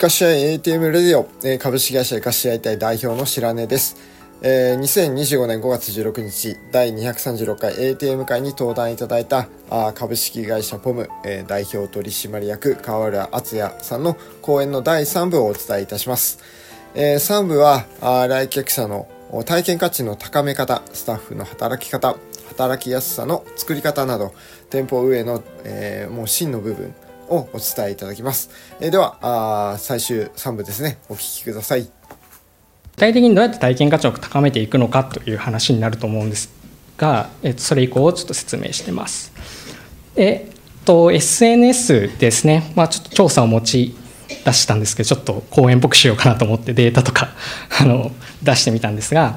かし合い ATM レディオ、株式会社いかし合いたい代表の白根です。2025年5月16日第236回 ATM 会に登壇いただいた株式会社ポム、代表取締役川浦敦也さんの講演の第3部をお伝えいたします。3部は来客者の体験価値の高め方、スタッフの働き方、働きやすさの作り方など店舗運営の、もう真の部分をお伝えいただきます。では最終3部ですね、お聞きください。 具体的にどうやって体験価値を高めていくのかという話になると思うんですが、それ以降をちょっと説明してます。SNS ですね、ちょっと調査を持ち出したんですけど、ちょっと講演っぽくしようかなと思ってデータとか出してみたんですが、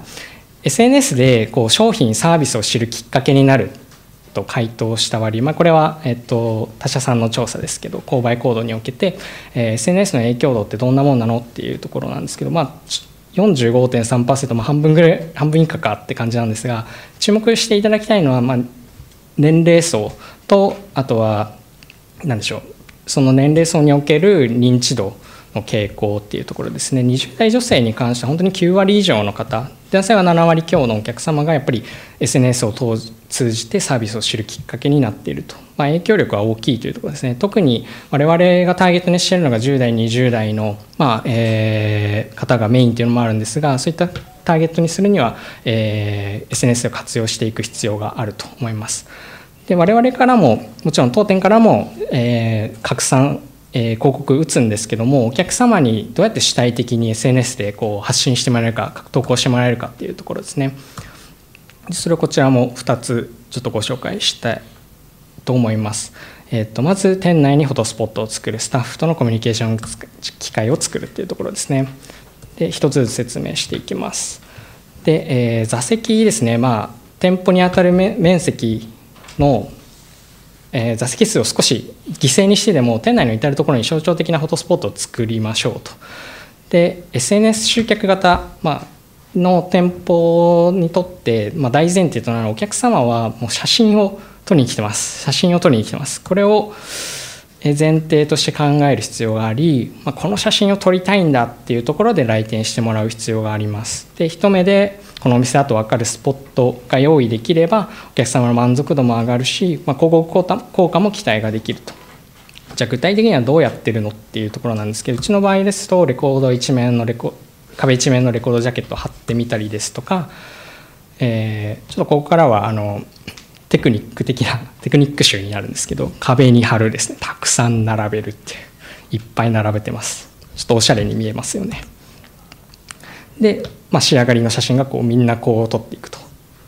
SNS で商品サービスを知るきっかけになると回答した割合、これは、他社さんの調査ですけど、購買行動におけて、SNS の影響度ってどんなもんなのっていうところなんですけど、45.3%、半分以下かって感じなんですが、注目していただきたいのは、年齢層と、あとは何でしょう、その年齢層における認知度の傾向っていうところですね。20代女性に関しては本当に9割以上の方、男性は7割強のお客様がやっぱり SNS を通じてサービスを知るきっかけになっていると、影響力は大きいというところですね。特に我々がターゲットにしているのが10代20代の、方がメインというのもあるんですが、そういったターゲットにするには、SNS を活用していく必要があると思います。で、我々からももちろん当店からも、拡散広告打つんですけども、お客様にどうやって主体的に SNS で発信してもらえるか、投稿してもらえるかっていうところですね。それをこちらも2つちょっとご紹介したいと思います。まず店内にフォトスポットを作る、スタッフとのコミュニケーション機会を作るっていうところですね。で、1つずつ説明していきます。で、座席ですね、店舗にあたる面積の座席数を少し犠牲にしてでも店内の至るところに象徴的なフォトスポットを作りましょうと。で、 SNS 集客型、の店舗にとって、大前提となるお客様はもう写真を撮りに来てます。これを前提として考える必要があり、この写真を撮りたいんだっていうところで来店してもらう必要があります。で、一目でこのお店だと分かるスポットが用意できればお客様の満足度も上がるし、広告効果も期待ができると。じゃあ具体的にはどうやってるのっていうところなんですけど、うちの場合ですと壁一面のレコードジャケットを貼ってみたりですとか、ちょっとここからはテクニック集になるんですけど、壁に貼るですね、たくさん並べるっていう、いっぱい並べてます。ちょっとおしゃれに見えますよね。で、仕上がりの写真がみんな撮っていくと。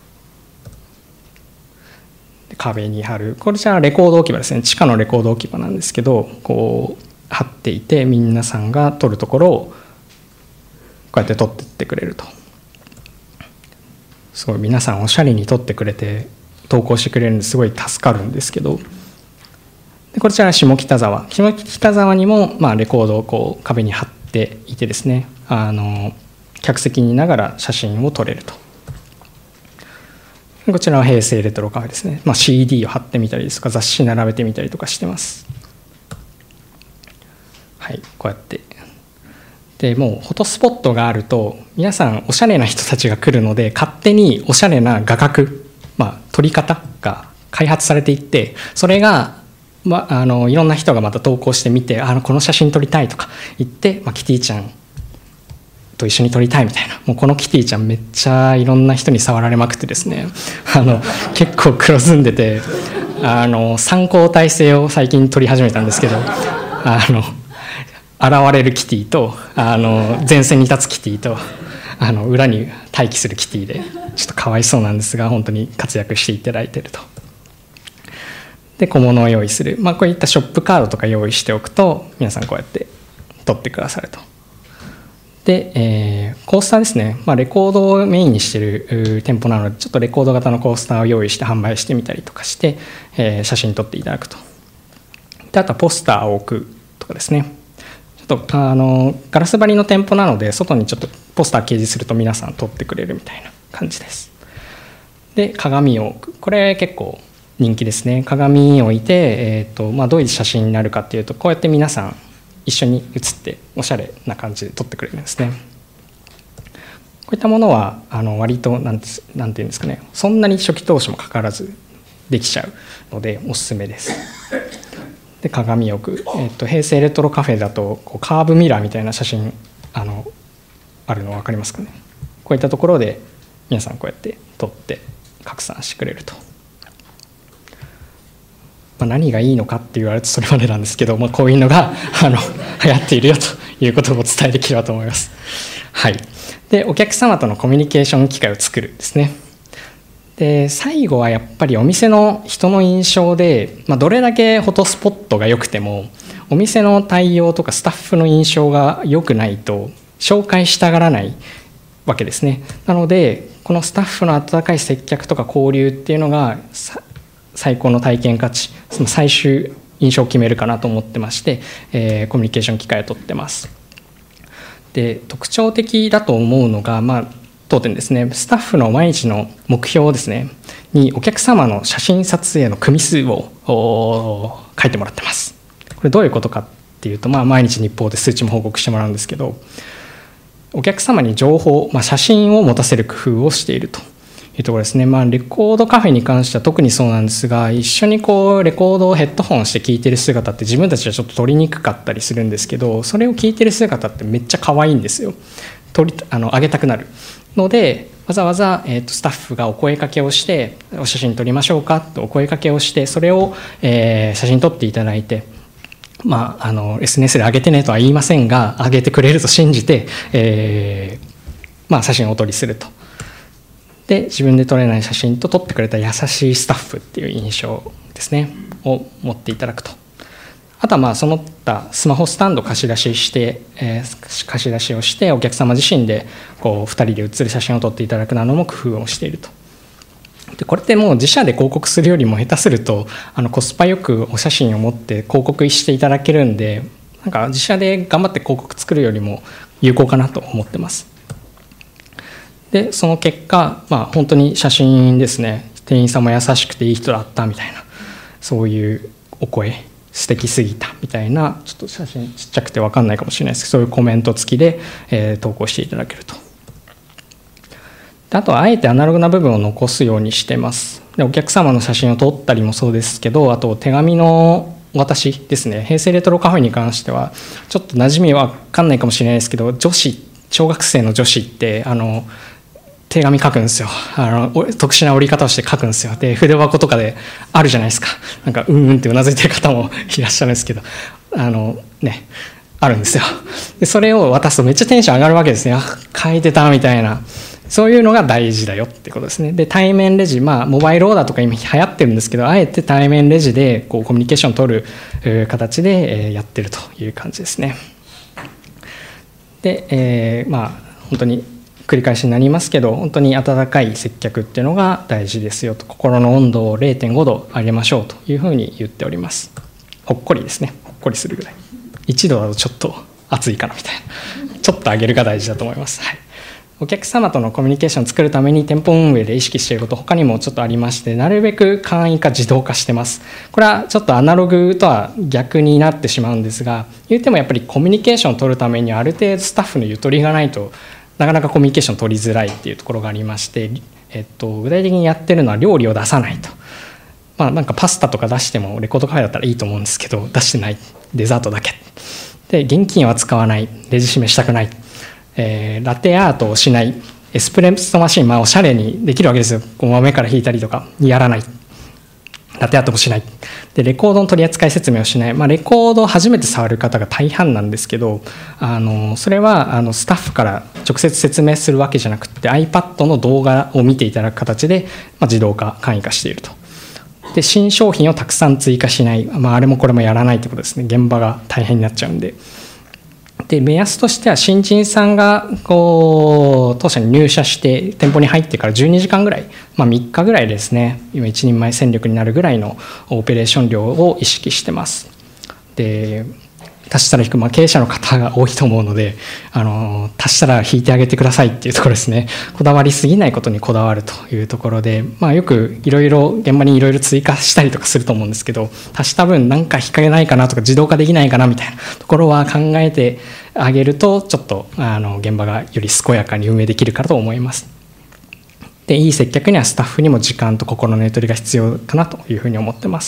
で、壁に貼る、これじゃレコード置き場ですね、地下のレコード置き場なんですけど、貼っていて皆さんが撮るところをこうやって撮っていってくれると。すごい皆さんおしゃれに撮ってくれて投稿してくれるんですごい助かるんですけど、でこちら下北沢にもレコードを壁に貼っていてですね、客席にいながら写真を撮れると。こちらは平成レトロカフェですね、CD を貼ってみたりですとか雑誌並べてみたりとかしてます。はい、こうやってで、もうフォトスポットがあると皆さんおしゃれな人たちが来るので、勝手におしゃれな画角、撮り方が開発されていって、それが、いろんな人がまた投稿してみて、この写真撮りたいとか言って、キティちゃんと一緒に撮りたいみたいな、もうこのキティちゃんめっちゃいろんな人に触られまくってですね、結構黒ずんでて、3交代制を最近撮り始めたんですけど、現れるキティと前線に立つキティと裏に待機するキティで、ちょっとかわいそうなんですが本当に活躍していただいていると。で、小物を用意する、こういったショップカードとか用意しておくと皆さんこうやって撮ってくださると。で、コースターですね、レコードをメインにしている店舗なので、ちょっとレコード型のコースターを用意して販売してみたりとかして、写真撮っていただくと。で、あとはポスターを置くとかですね。ちょっとガラス張りの店舗なので、外にちょっとポスター掲示すると皆さん撮ってくれるみたいな感じです。で、鏡を置く、これ結構人気ですね。鏡を置いて、どういう写真になるかっていうと、こうやって皆さん一緒に写っておしゃれな感じで撮ってくれるんですね。こういったものは割となんていうんですかね、そんなに初期投資もかからずできちゃうのでおすすめです。で鏡よく、平成レトロカフェだとこうカーブミラーみたいな写真あるの分かりますかね。こういったところで皆さんこうやって撮って拡散してくれると、何がいいのかって言われるとそれまでなんですけど、こういうのが流行っているよということをお伝えできればと思います。はい。でお客様とのコミュニケーション機会を作るですね。で最後はやっぱりお店の人の印象で、どれだけフォトスポットが良くてもお店の対応とかスタッフの印象が良くないと紹介したがらないわけですね。なのでこのスタッフの温かい接客とか交流っていうのが最高の体験価値、その最終印象を決めるかなと思ってまして、コミュニケーション機会を取ってます。で特徴的だと思うのが、当店ですね、スタッフの毎日の目標ですねにお客様の写真撮影の組数を書いてもらってます。これどういうことかっていうと、毎日日報で数値も報告してもらうんですけど、お客様に情報、写真を持たせる工夫をしているというところですね。レコードカフェに関しては特にそうなんですが、一緒にレコードをヘッドホンして聴いてる姿って自分たちはちょっと撮りにくかったりするんですけど、それを聴いてる姿ってめっちゃ可愛いんですよ。あげたくなるので、わざわざ、スタッフがお声かけをしてお写真撮りましょうかとお声かけをして、それを、写真撮っていただいて、SNS で上げてねとは言いませんが上げてくれると信じて、写真をお撮りすると。で自分で撮れない写真と撮ってくれた優しいスタッフっていう印象ですねを持っていただくと。あとはその他スマホスタンド貸し出しして、貸し出しをしてお客様自身で2人で写る写真を撮っていただくなども工夫をしていると。でこれってもう自社で広告するよりも下手するとコスパよくお写真を持って広告していただけるんで、自社で頑張って広告作るよりも有効かなと思ってます。でその結果、本当に写真ですね、店員さんも優しくていい人だったみたいな、そういうお声、素敵すぎたみたいな、ちょっと写真ちっちゃくて分かんないかもしれないですけど、そういうコメント付きで、投稿していただけると。であとはあえてアナログな部分を残すようにしてます。でお客様の写真を撮ったりもそうですけど、あと手紙のお渡しですね。平成レトロカフェに関してはちょっと馴染み分かんないかもしれないですけど、小学生の女子って手紙書くんですよ。特殊な折り方をして書くんですよ。で筆箱とかであるじゃないですか。うんってうなずいてる方もいらっしゃるんですけど、あるんですよ。でそれを渡すとめっちゃテンション上がるわけですね。書いてたみたいな、そういうのが大事だよってことですね。で対面レジ、モバイルオーダーとか今流行ってるんですけど、あえて対面レジでコミュニケーションを取る形でやってるという感じですね。で、本当に繰り返しになりますけど、本当に温かい接客っていうのが大事ですよと。心の温度を 0.5 度上げましょうというふうに言っております。ほっこりですね。ほっこりするぐらい。1度だとちょっと暑いかなみたいな、ちょっと上げるが大事だと思います。はい。お客様とのコミュニケーションを作るために店舗運営で意識していること、他にもちょっとありまして、なるべく簡易化自動化してます。これはちょっとアナログとは逆になってしまうんですが、言ってもやっぱりコミュニケーションを取るためにある程度スタッフのゆとりがないとなかなかコミュニケーション取りづらいっていうところがありまして、具体的にやってるのは料理を出さないと。パスタとか出してもレコードカフェだったらいいと思うんですけど、出してない、デザートだけで、現金は使わない、レジ締めしたくない、ラテアートをしない、エスプレッソマシン、おしゃれにできるわけですよ。豆から引いたりとかやらない、ラテアートもしないで、レコードの取扱説明をしない、レコードを初めて触る方が大半なんですけど、それはスタッフから直接説明するわけじゃなくて iPad の動画を見ていただく形で、自動化簡易化していると。で新商品をたくさん追加しない、あれもこれもやらないということですね。現場が大変になっちゃうんで。で目安としては、新人さんが当社に入社して店舗に入ってから12時間ぐらい、3日ぐらいですね、今一人前戦力になるぐらいのオペレーション量を意識してます。で足したら引く、経営者の方が多いと思うので、足したら引いてあげてくださいっていうところですね。こだわりすぎないことにこだわるというところで、よくいろいろ現場にいろいろ追加したりとかすると思うんですけど、足した分なんか引っ掛けないかなとか自動化できないかなみたいなところは考えてあげると、ちょっと現場がより健やかに運営できるかと思います。で、いい接客にはスタッフにも時間と心のゆとりが必要かなというふうに思ってます。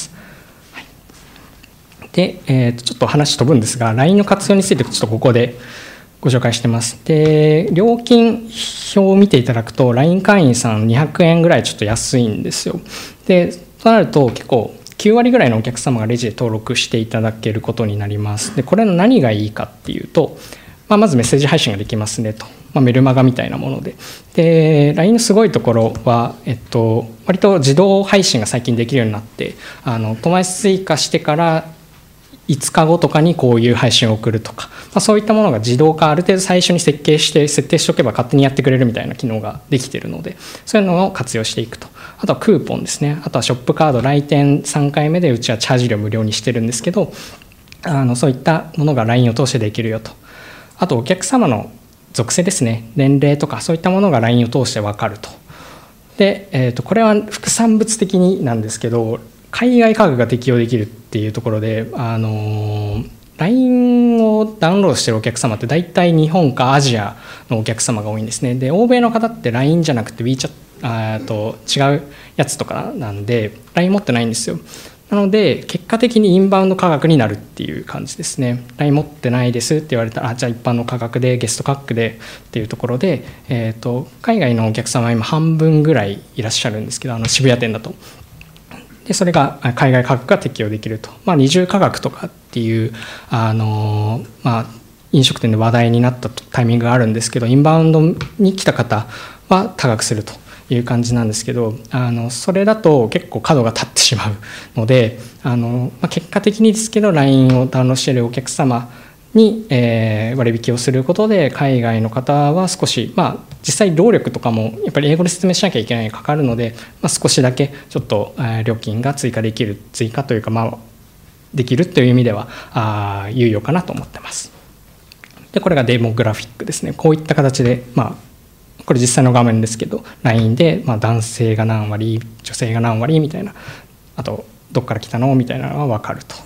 で、ちょっと話飛ぶんですが、 LINE の活用についてちょっとここでご紹介してます。で、料金表を見ていただくと LINE 会員さん200円ぐらいちょっと安いんですよ。で、となると結構9割ぐらいのお客様がレジで登録していただけることになります。で、これの何がいいかっていうと、まずメッセージ配信ができますねと、メルマガみたいなもので、で LINE のすごいところは、割と自動配信が最近できるようになって、友達追加してから5日後とかにこういう配信を送るとか、そういったものが自動化ある程度最初に設定しておけば勝手にやってくれるみたいな機能ができているので、そういうのを活用していくと。あとはクーポンですね。あとはショップカード、来店3回目でうちはチャージ料無料にしてるんですけど、そういったものが LINE を通してできるよと。あとお客様の属性ですね、年齢とかそういったものが LINE を通して分かると。で、これは副産物的になんですけど、海外価格が適用できるっていうところで、LINE をダウンロードしているお客様って大体日本かアジアのお客様が多いんですね。で、欧米の方って LINE じゃなくて WeChat 違うやつとかなんで LINE 持ってないんですよ。なので結果的にインバウンド価格になるっていう感じですね。 LINE 持ってないですって言われたら、じゃあ一般の価格でゲスト価格でっていうところで、海外のお客様は今半分ぐらいいらっしゃるんですけど、渋谷店だと。でそれが海外価格が適用できると。二重価格とかっていう飲食店で話題になったタイミングがあるんですけど、インバウンドに来た方は高くするという感じなんですけど、それだと結構角が立ってしまうので、結果的にですけど LINE をダウンロードしているお客様に割引をすることで、海外の方は少し、実際労力とかもやっぱり英語で説明しなきゃいけないにかかるので、少しだけちょっと料金が追加というか、できるという意味では有用かなと思ってます。で、これがデモグラフィックですね。こういった形で、これ実際の画面ですけど LINE で男性が何割女性が何割みたいな、あとどっから来たのみたいなのが分かると。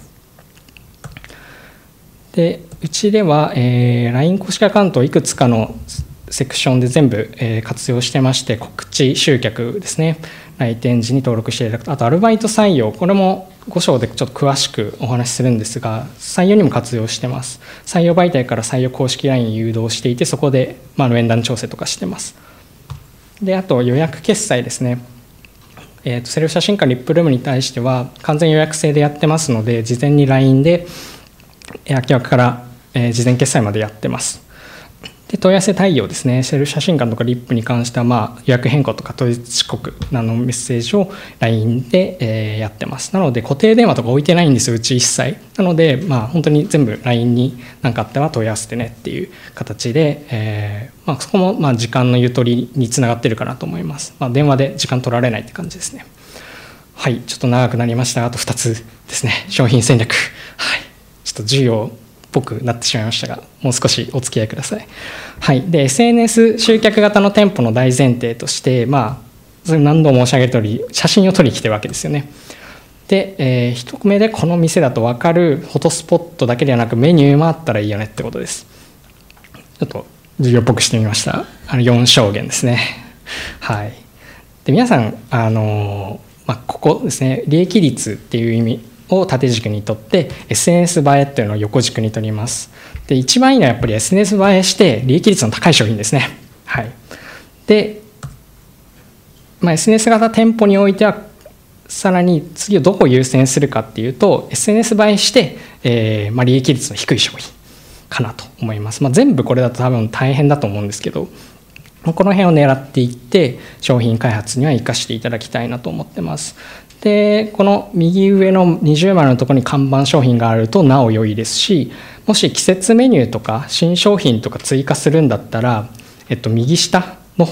で、うちでは、LINE 公式アカウントをいくつかのセクションで全部、活用してまして、告知集客ですね、来店時に登録していただくと、あとアルバイト採用、これも5章でちょっと詳しくお話しするんですが、採用にも活用してます。採用媒体から採用公式 LINE 誘導していて、そこで、面談調整とかしてます。で、あと予約決済ですね。セルフ写真館リップルームに対しては完全予約制でやってますので、事前に LINE で空き枠から事前決済までやってます。で、問い合わせ対応ですね。セルフ写真館とかリップに関しては、予約変更とか当日遅刻などのメッセージを LINE でやってます。なので固定電話とか置いてないんですよ、うち一切。なので、本当に全部 LINE に何かあったら問い合わせてねっていう形で、そこも時間のゆとりにつながってるかなと思います。電話で時間取られないって感じですね。はい、ちょっと長くなりましたが、あと2つですね。商品戦略。はい、ちょっと授業っぽくなってしまいましたが、もう少しお付き合いください。はい、で SNS 集客型の店舗の大前提として、それ何度も申し上げる通り、写真を撮りに来てるわけですよね。で、一目でこの店だと分かるフォトスポットだけではなく、メニューもあったらいいよねってことです。ちょっと授業っぽくしてみました。4証言ですね。はい。で、皆さんここですね、利益率っていう意味を縦軸にとって SNS 映えというのを横軸にとります。で、一番いいのはやっぱり SNS 映えして利益率の高い商品ですね。はい。で、SNS 型店舗においてはさらに次をどこを優先するかっていうと SNS 映えして、利益率の低い商品かなと思います。全部これだと多分大変だと思うんですけど、この辺を狙っていって商品開発には生かしていただきたいなと思ってます。で、この右上の20丸のところに看板商品があるとなお良いですし、もし季節メニューとか新商品とか追加するんだったら、右下の方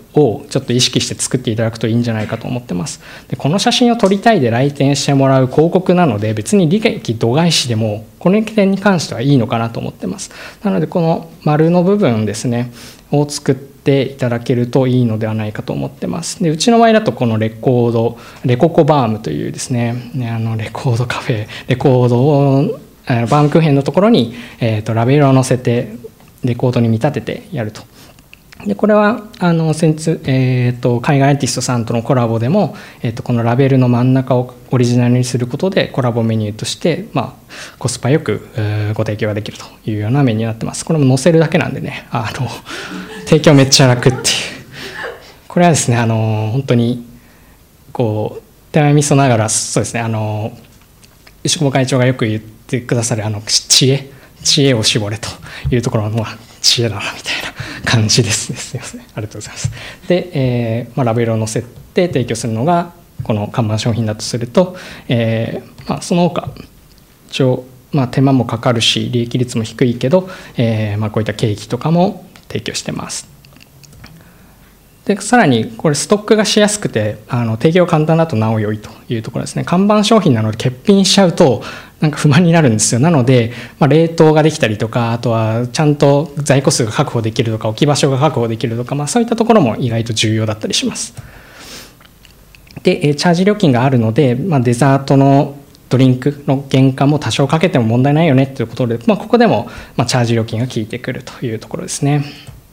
をちょっと意識して作っていただくといいんじゃないかと思ってます。でこの写真を撮りたいで来店してもらう広告なので、別に利益度外視でもこの点に関してはいいのかなと思ってます。なのでこの丸の部分ですねを作っていただけるといいのではないかと思ってます。でうちの場合だとこのレココバームというですね、レコードカフェ、レコードをバームクーヘンのところに、ラベルを載せてレコードに見立ててやると。でこれは海外アーティストさんとのコラボでも、このラベルの真ん中をオリジナルにすることでコラボメニューとして、コスパよくご提供ができるというようなメニューになってます。これも載せるだけなんでね、提供めっちゃ楽っていう。これはですね本当にこう手前味噌ながら、そうですね牛窪会長がよく言ってくださる知恵を絞れというところの知恵だなみたいな感じですね。すみません、ありがとうございます。で、ラベルを載せて提供するのがこの看板商品だとすると、その他一応、手間もかかるし利益率も低いけど、こういったケーキとかも提供してます。でさらにこれストックがしやすくて提供簡単だとなお良いというところですね。看板商品なので欠品しちゃうとなんか不満になるんですよ。なので、冷凍ができたりとか、あとはちゃんと在庫数が確保できるとか置き場所が確保できるとか、そういったところも意外と重要だったりします。でチャージ料金があるので、デザートのドリンクの原価も多少かけても問題ないよねということで、ここでもチャージ料金が効いてくるというところですね。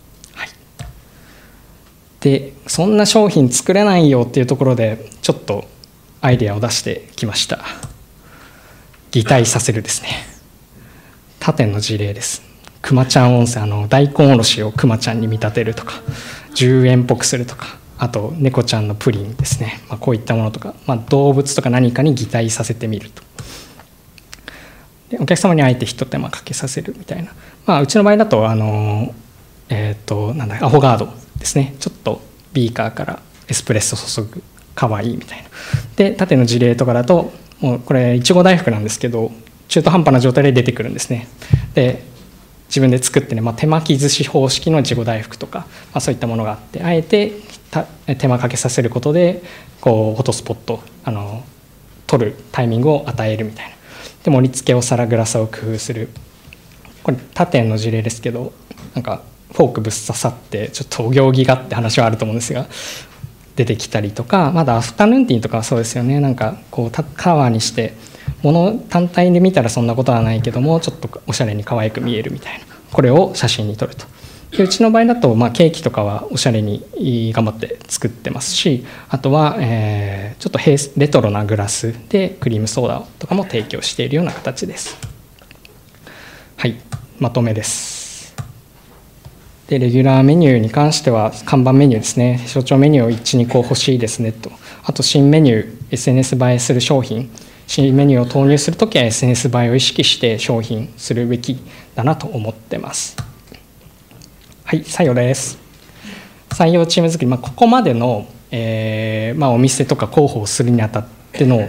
でそんな商品作れないよっていうところでちょっとアイデアを出してきました。擬態させるですね。他店の事例です。くまちゃん温泉、大根おろしをくまちゃんに見立てるとか、10円っぽくするとか、あと猫ちゃんのプリンですね、こういったものとか、動物とか何かに擬態させてみると。でお客様にあえて一手間かけさせるみたいな、うちの場合だとアホガードですね。ちょっとビーカーからエスプレッソ注ぐ、かわいいみたいな。で縦の事例とかだともうこれいちご大福なんですけど、中途半端な状態で出てくるんですね。で自分で作ってね、手巻き寿司方式のいちご大福とか、そういったものがあって、あえて手間かけさせることでこうフォトスポット撮るタイミングを与えるみたいな。で盛り付けお皿グラスを工夫する。これ他店の事例ですけど、なんかフォークぶっ刺さってちょっとお行儀がって話はあると思うんですが出てきたりとか、まだアフタヌーンティーとかはそうですよね。なんかこうカバーにして物単体で見たらそんなことはないけどもちょっとおしゃれに可愛く見えるみたいな、これを写真に撮ると。でうちの場合だと、ケーキとかはおしゃれに頑張って作ってますし、あとは、ちょっとレトロなグラスでクリームソーダとかも提供しているような形です。はい、まとめです。でレギュラーメニューに関しては看板メニューですね。象徴メニューを 1,2 個欲しいですねと。あと新メニュー SNS 映えする商品、新メニューを投入するときは SNS 映えを意識して商品するべきだなと思ってます。はい、採用です。採用チーム作り、ここまでの、お店とか広報をするにあたっての、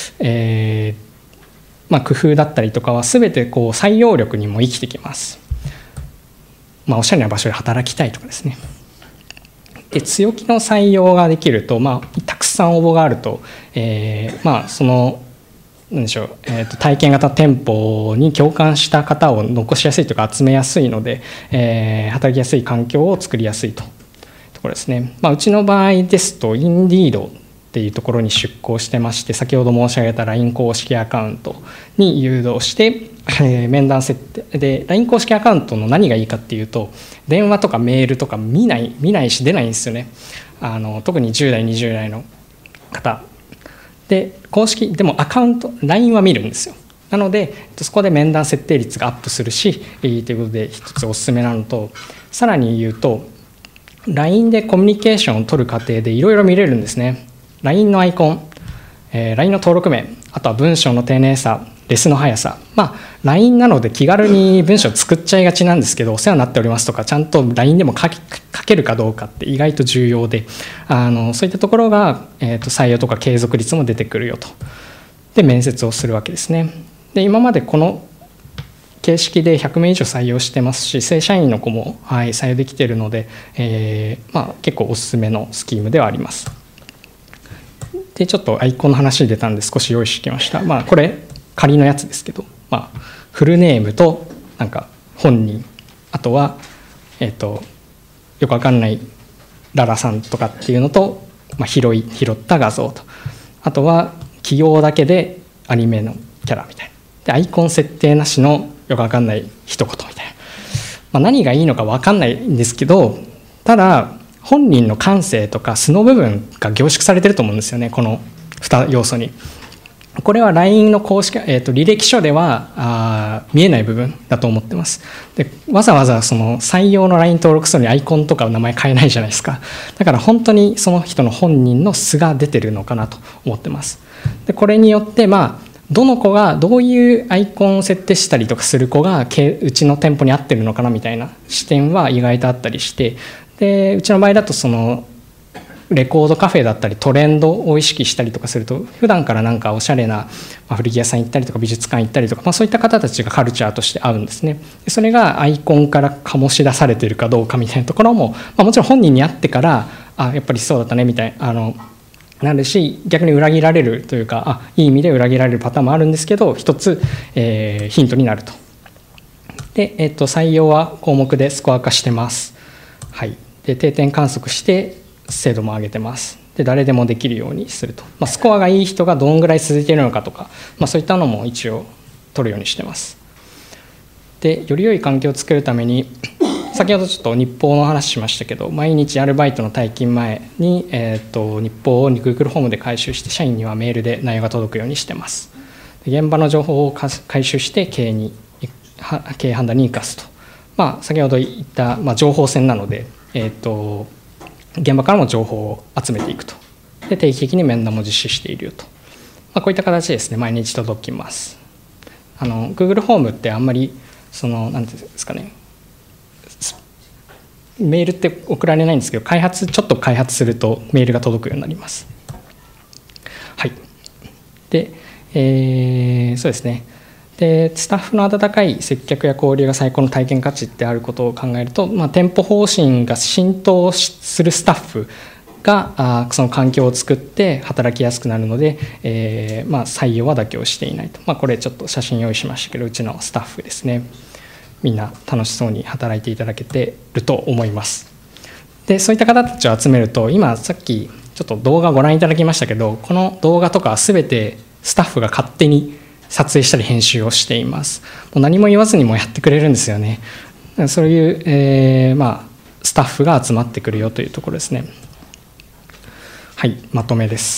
工夫だったりとかは全てこう採用力にも生きてきます。おしゃれな場所で働きたいとかですね。で強気の採用ができると、たくさん応募があると、その何でしょう、体験型店舗に共感した方を残しやすいというか集めやすいので、働きやすい環境を作りやすいところですね。うちの場合ですとインディードっていうところに出向してまして、先ほど申し上げた LINE 公式アカウントに誘導して、面談設定で LINE 公式アカウントの何がいいかっていうと、電話とかメールとか見ないし出ないんですよね。特に10代20代の方で、公式でもアカウント LINE は見るんですよ。なのでそこで面談設定率がアップするし、ということで一つおすすめなのと、さらに言うと LINE でコミュニケーションを取る過程でいろいろ見れるんですね。 LINE のアイコン、LINE の登録名、あとは文章の丁寧さ、レスの速さ、LINE なので気軽に文章を作っちゃいがちなんですけど、お世話になっておりますとかちゃんと LINE でも書けるかどうかって意外と重要で、そういったところが、採用とか継続率も出てくるよと。で面接をするわけですね。で今までこの形式で100名以上採用してますし、正社員の子も、採用できているので、結構おすすめのスキームではあります。でちょっとアイコンの話に出たんで少し用意してきました。これ仮のやつですけど、フルネームとなんか本人、あとはよくわかんないララさんとかっていうのと、拾った画像と、あとは起用だけでアニメのキャラみたいなで、アイコン設定なしのよくわかんない一言みたいな、何がいいのかわかんないんですけど、ただ本人の感性とか素の部分が凝縮されてると思うんですよね、この2要素に。これは LINE の公式、履歴書では見えない部分だと思ってます。でわざわざその採用の LINE 登録するのにアイコンとか名前変えないじゃないですか。だから本当にその人の本人の素が出てるのかなと思ってます。でこれによってどの子がどういうアイコンを設定したりとかする子がうちの店舗に合ってるのかなみたいな視点は意外とあったりして、でうちの場合だとそのレコードカフェだったりトレンドを意識したりとかすると、普段からなんかおしゃれな古着屋さん行ったりとか美術館行ったりとか、そういった方たちがカルチャーとして合うんですね。でそれがアイコンから醸し出されているかどうかみたいなところも、もちろん本人に会ってからやっぱりそうだったねみたいなるし、逆に裏切られるというかいい意味で裏切られるパターンもあるんですけど、一つ、ヒントになると。で、採用は項目でスコア化してます。で定点観測して精度も上げてます。で誰でもできるようにすると、スコアがいい人がどんぐらい続いているのかとか、そういったのも一応取るようにしてます。でより良い環境を作るために、先ほどちょっと日報の話しましたけど、毎日アルバイトの退勤前に、日報を Google ホームで回収して、社員にはメールで内容が届くようにしてます。で現場の情報を回収して経営判断に生かすと、先ほど言った、情報戦なので、現場からも情報を集めていくと。で定期的に面談も実施しているよと、こういった形でですね、毎日届きます。Google ホームってあんまりなんていうんですかね、メールって送られないんですけど、ちょっと開発するとメールが届くようになります。で、そうですね。でスタッフの温かい接客や交流が最高の体験価値ってあることを考えると、店舗方針が浸透するスタッフがその環境を作って働きやすくなるので、採用は妥協していないと。これちょっと写真用意しましたけど、うちのスタッフですね、みんな楽しそうに働いていただけていると思います。でそういった方たちを集めると、今さっきちょっと動画をご覧いただきましたけど、この動画とかは全てスタッフが勝手に撮影したり編集をしています。もう何も言わずにもやってくれるんですよね。そういう、スタッフが集まってくるよというところですね。まとめです。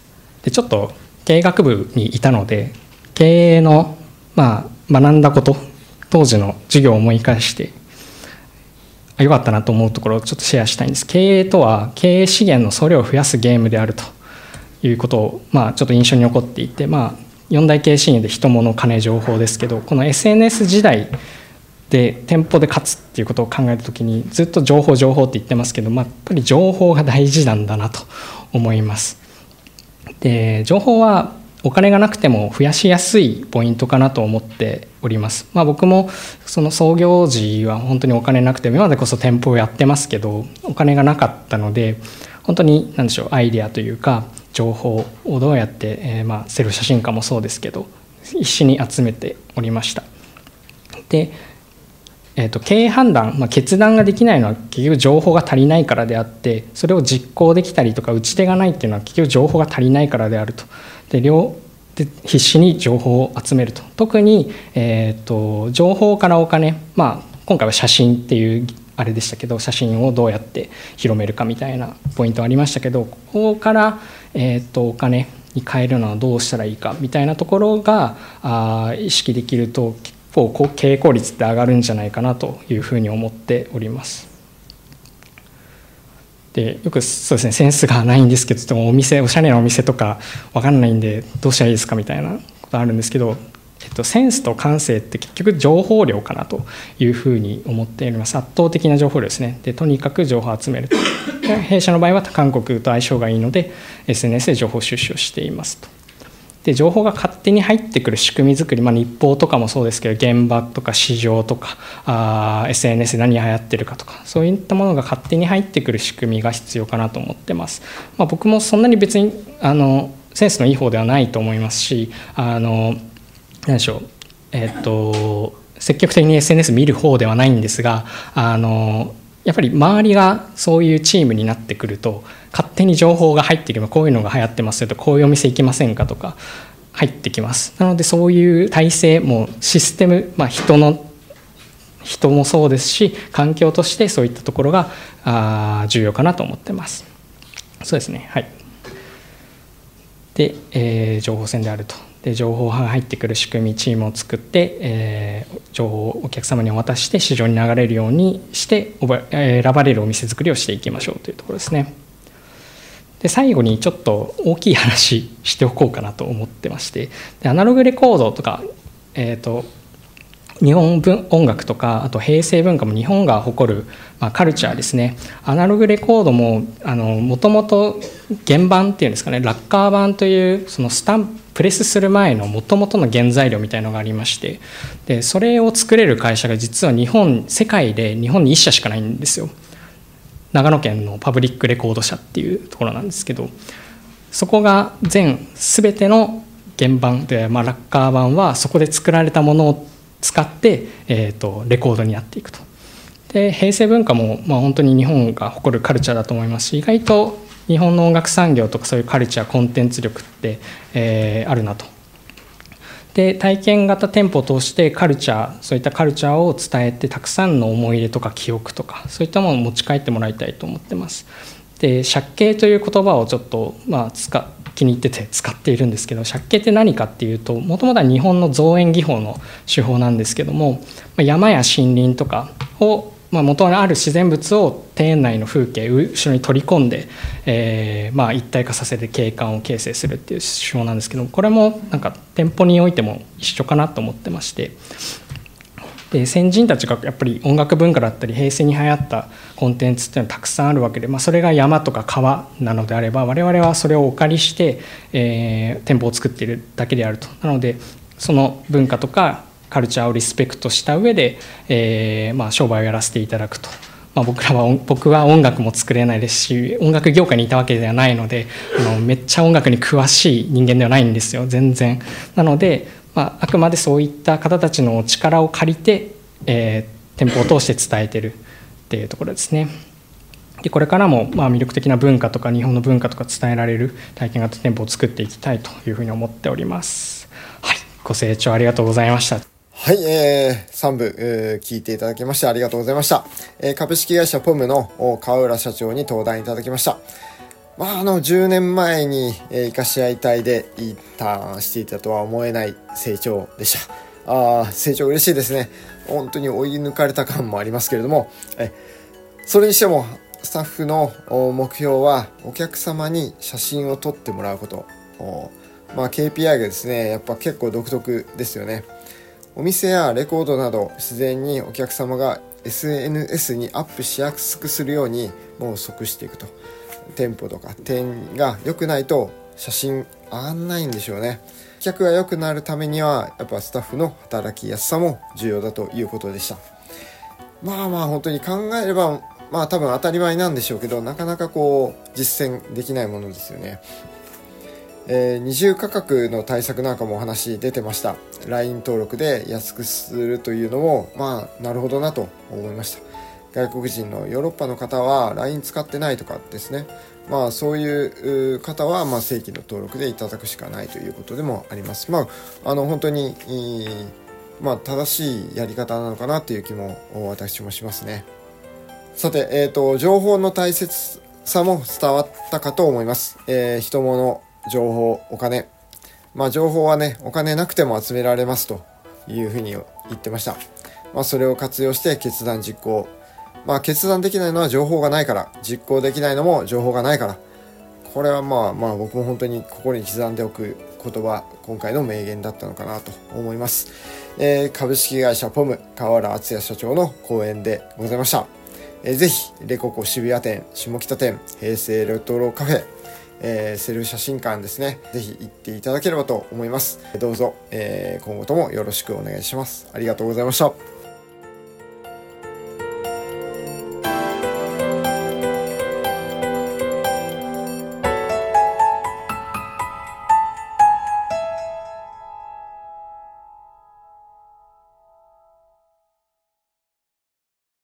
でちょっと経営学部にいたので、経営の、学んだこと、当時の授業を思い返して良かったなと思うところをちょっとシェアしたいんです。経営とは経営資源の総量を増やすゲームであるということを、ちょっと印象に残っていて、4大経営資源で人物金情報ですけど、この SNS 時代で店舗で勝つっていうことを考えるときに、ずっと情報って言ってますけど、やっぱり情報が大事なんだなと思います。で情報はお金がなくても増やしやすいポイントかなと思っております。僕もその創業時は本当にお金なくて、今までこそ店舗をやってますけど、お金がなかったので、本当に何でしょう、アイデアというか情報をどうやって、セルフ写真家もそうですけど必死に集めておりました。で、経営判断、決断ができないのは結局情報が足りないからであって、それを実行できたりとか打ち手がないっていうのは結局情報が足りないからであると。で必死に情報を集めると。特に、情報からお金、今回は写真っていうあれでしたけど、写真をどうやって広めるかみたいなポイントありましたけど、ここから、お金に変えるのはどうしたらいいかみたいなところが意識できると、結構経営効率って上がるんじゃないかなというふうに思っております。でよくそうですね、センスがないんですけど、おしゃれなお店とか分かんないんでどうしたらいいですかみたいなことあるんですけど、センスと感性って結局情報量かなというふうに思っております。圧倒的な情報量ですね。でとにかく情報を集めると。弊社の場合は韓国と相性がいいので SNS で情報収集をしていますと。 で情報が勝手に入ってくる仕組み作り、日報とかもそうですけど、現場とか市場とかSNS で何が流行ってるかとか、そういったものが勝手に入ってくる仕組みが必要かなと思ってます。僕もそんなに別にセンスのいい方ではないと思いますし、何でしょう、積極的に SNS 見る方ではないんですが、やっぱり周りがそういうチームになってくると勝手に情報が入ってくる。こういうのが流行ってますよと、こういうお店行きませんかとか入ってきます。なのでそういう体制もシステム、人もそうですし、環境としてそういったところが重要かなと思ってます。そうですね、はい。で、情報戦であると。で情報が入ってくる仕組み、チームを作って、情報をお客様に渡して市場に流れるようにして選ばれるお店作りをしていきましょうというところですね。で最後にちょっと大きい話しておこうかなと思ってまして、でアナログレコードとか、日本音楽とか、あと平成文化も日本が誇る、カルチャーですね。アナログレコードももともと原版っていうんですかね、ラッカー版というそのプレスする前のもともとの原材料みたいのがありまして、でそれを作れる会社が実は世界で日本に1社しかないんですよ。長野県のパブリックレコード社っていうところなんですけど、そこが全ての原版で、ラッカー版はそこで作られたものを使って、レコードになっていくと。で平成文化も、本当に日本が誇るカルチャーだと思いますし、意外と日本の音楽産業とかそういうカルチャーコンテンツ力って、あるなと。で体験型店舗を通してそういったカルチャーを伝えて、たくさんの思い入れとか記憶とかそういったものを持ち帰ってもらいたいと思ってます。で借景という言葉をちょっと、気に入ってて使っているんですけど、借景って何かっていうと、もともとは日本の造園技法の手法なんですけども、山や森林とかを、元にある自然物を庭園内の風景後ろに取り込んで、一体化させて景観を形成するっていう手法なんですけど、これも店舗においても一緒かなと思ってまして、で先人たちがやっぱり音楽文化だったり平成に流行ったコンテンツっていうのはたくさんあるわけで、それが山とか川なのであれば、我々はそれをお借りして、店舗を作っているだけであると。なのでその文化とかカルチャーをリスペクトした上で、商売をやらせていただくと。僕は音楽も作れないですし、音楽業界にいたわけではないので、めっちゃ音楽に詳しい人間ではないんですよ、全然。なのであくまでそういった方たちの力を借りて、店舗を通して伝えてるっていうところですね。でこれからも魅力的な文化とか日本の文化とか伝えられる体験型店舗を作っていきたいというふうに思っております。はい、ご清聴ありがとうございました。 はい、3部、聞いていただきましてありがとうございました。株式会社ポムの川浦社長に登壇いただきました。10年前に、イカ試合隊でインターンしていたとは思えない成長でした。成長嬉しいですね。本当に追い抜かれた感もありますけれども、それにしてもスタッフの目標はお客様に写真を撮ってもらうこと。KPI がですね、やっぱ結構独特ですよね。お店やレコードなど自然にお客様が SNS にアップしやすくするようにもう即していくと。店舗とか点が良くないと写真上がんないんでしょうね。客が良くなるためにはやっぱスタッフの働きやすさも重要だということでした。本当に考えれば多分当たり前なんでしょうけど、なかなか実践できないものですよね。二重価格の対策なんかもお話出てました。 LINE 登録で安くするというのもなるほどなと思いました。外国人のヨーロッパの方は LINE 使ってないとかですね、そういう方は正規の登録でいただくしかないということでもあります。本当に正しいやり方なのかなという気も私もしますね。さて、情報の大切さも伝わったかと思います。人物、情報、お金、情報はね、お金なくても集められますというふうに言ってました。それを活用して決断実行、決断できないのは情報がないから、実行できないのも情報がないから、これは僕も本当に心に刻んでおく言葉、今回の名言だったのかなと思います。株式会社ポム川原敦也社長の講演でございました。ぜひレココ渋谷店、下北店、平成レトロカフェ、 セルフ写真館ですね、ぜひ行っていただければと思います。どうぞ、今後ともよろしくお願いします。ありがとうございました。